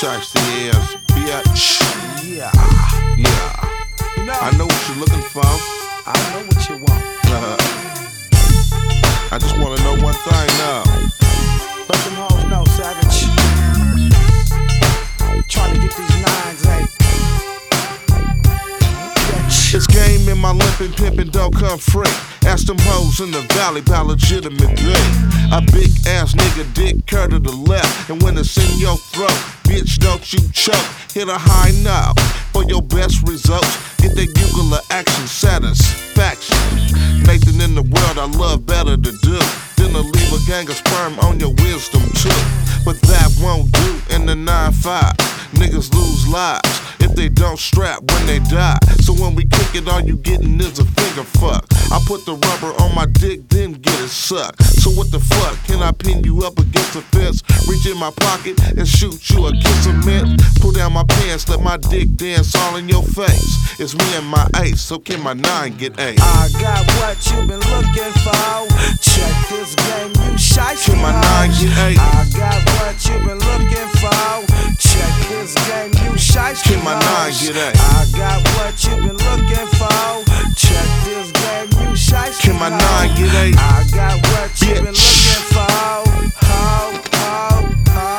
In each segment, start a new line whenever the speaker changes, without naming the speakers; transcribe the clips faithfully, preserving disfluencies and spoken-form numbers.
shiesty ass bitch.
Yeah.
Yeah.
You know,
I know what you're looking for.
I know what you want.
Uh, I just wanna know one thing now.
Let them hoes know, Savage. Trying to get these nines, hey.
It's game in my limpin', pimpin', don't come free. Ask them hoes in the valley about legitimate day. A big ass nigga dick curve to the left, and when it's in your throat, bitch, don't you choke. Hit a high note for your best results. Get that Googler action satisfaction. Nathan in the world I love better to do than to leave a gang of sperm on your wisdom too. But that won't do in the nine five. Niggas lose lives if they don't strap when they die. So when we kick it, all you getting is a finger fuck. I put the rubber on my dick, then get it sucked. So what the fuck? Can I pin you up against the fence? Reach in my pocket and shoot you a kiss of mint? Pull down my pants, let my dick dance all in your face. It's me and my ace, so can my nine get eight?
I got what you been looking for. Check this game, you shiesty.
Can my nine get eight?
I got what you been looking for. Check this game, you shiesty.
Can my nine get eight?
I got what you been looking for. Check this game, you shiesty.
Can my nine get eight?
I got what you been
Bitch.
looking for. Ho, ho,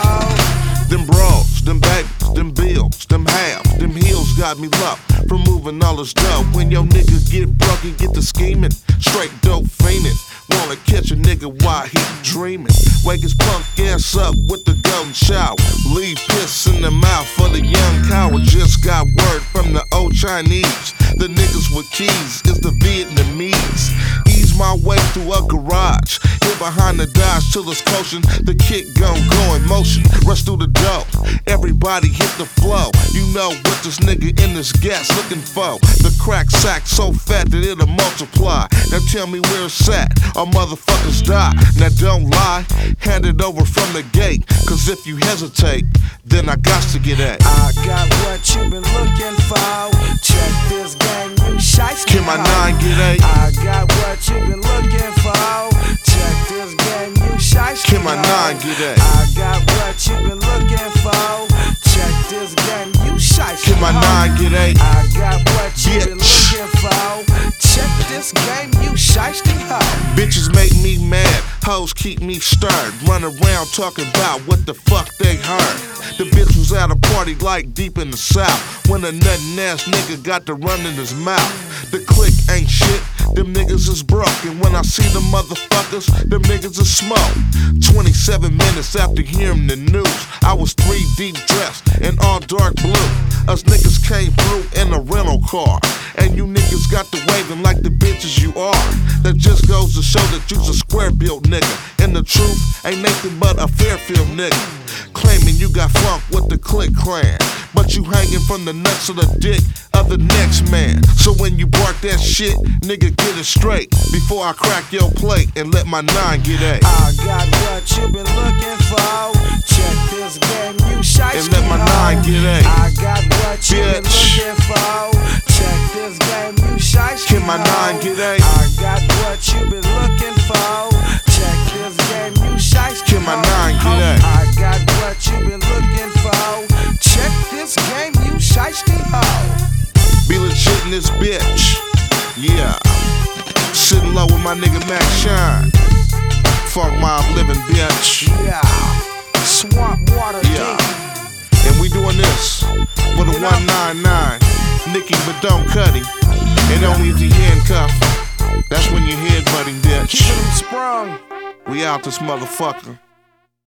ho.
Them bras, them babies, them bills, them halves, them heels got me locked from moving all this dough. When your nigga get broken, get the scheming, straight dope fiending. Wanna catch a nigga while he dreaming. Wake his punk ass up with the golden shower. Leave piss in the mouth for the young coward. Just got word from the old Chinese. The niggas with keys is the Vietnamese. Ease my way through a garage. Hit behind the Dodge till it's coaching. The kick gon' go in motion. Rush through the door. Everybody hit the flow. You know what this nigga in this gas looking for. The crack sack so fat that it'll multiply. Now tell me where it's at, or motherfuckers die. Now don't lie, hand it over from the gate. Cause if you hesitate, then I got to get at.
I got what you been looking for. Check this game, you shiesty.
Can my nine get eight?
I got what you been looking for. Check this game, you shiesty.
Can my nine get eight?
I got what you been looking for. Check this game, you shiesty.
Can my nine get eight?
I got what you been
Bitch.
looking for. Check this game, you shiesty hoe.
Bitches make me mad, hoes keep me stirred. Run around talking about what the fuck they heard. The bitch was at a party like deep in the south, when a nuttin' ass nigga got to run in his mouth. The clique ain't shit, them niggas is broken. When I see them motherfuckers, them niggas is smoke. twenty-seven minutes after hearing the news, I was three deep dressed in all dark blue. Us niggas came through in a rental car, and you niggas got to waving like the bitches you are. That just goes to show that you's a square built nigga, and the truth ain't nothing but a Fairfield nigga. Claiming you got funk with the click clan, but you hanging from the nuts of the dick of the next man. So when you bark that shit, nigga, get it straight before I crack your plate and let my nine get eight.
I got what you been looking for. Check this game, you shiesty.
And let my nine get eight.
I got what you been
Bitch.
looking for. Check this game, you shiesty.
Can my nine get eight?
I got what you been looking for. Check this game, you shiesty.
Can my nine get eight?
I got what you been looking for. Check this game, you shiesty hoe.
Be legit in this bitch. Yeah. Sitting low with my nigga Max Shine. Funk mob living bitch.
Yeah. Swamp water
Yeah.
deep.
And we doing this with a one nine nine. Nicky but don't cut him. And only if he handcuff. That's when your head butting bitch.
Keeping them sprung.
We out this motherfucker.